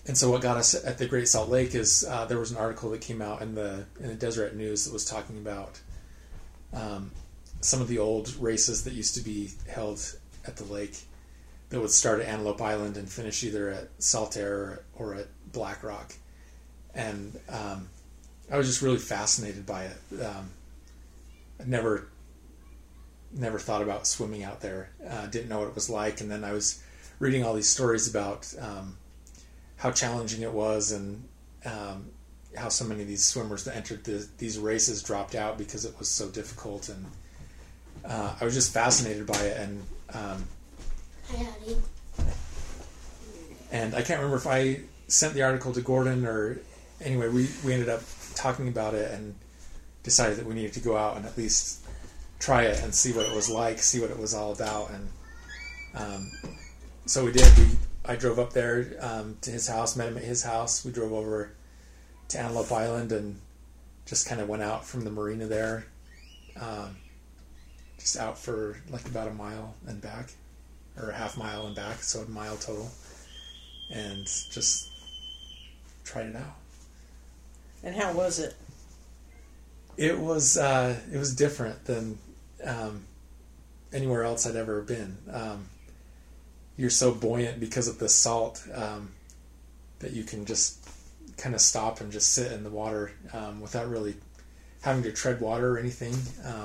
And so what got us at the Great Salt Lake is there was an article that came out in the Deseret News that was talking about some of the old races that used to be held at the lake that would start at Antelope Island and finish either at Saltaire or at Black Rock. And I was just really fascinated by it. I never thought about swimming out there. Didn't know what it was like. And then I was reading all these stories about how challenging it was, and how so many of these swimmers that entered these races dropped out because it was so difficult. And I was just fascinated by it. And and I can't remember if I sent the article to Gordon, or anyway, we ended up talking about it and decided that we needed to go out and at least try it and see what it was like, see what it was all about. And so we did. I drove up there to his house, met him at his house. We drove over to Antelope Island and just kind of went out from the marina there, just out for like about a mile and back, or a half mile and back, so a mile total, and just tried it out. And how was it? It was different than anywhere else I'd ever been. You're so buoyant because of the salt that you can just kind of stop and just sit in the water without really having to tread water or anything.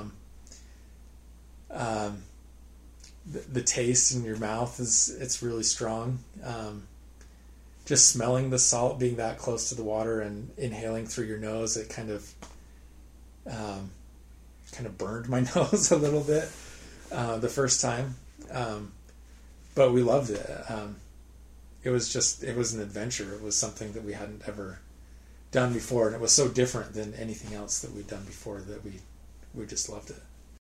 The taste in your mouth it's really strong. Just smelling the salt, being that close to the water and inhaling through your nose, it kind of burned my nose a little bit the first time. But we loved it. It was an adventure. It was something that we hadn't ever done before, and it was so different than anything else that we'd done before that we just loved it.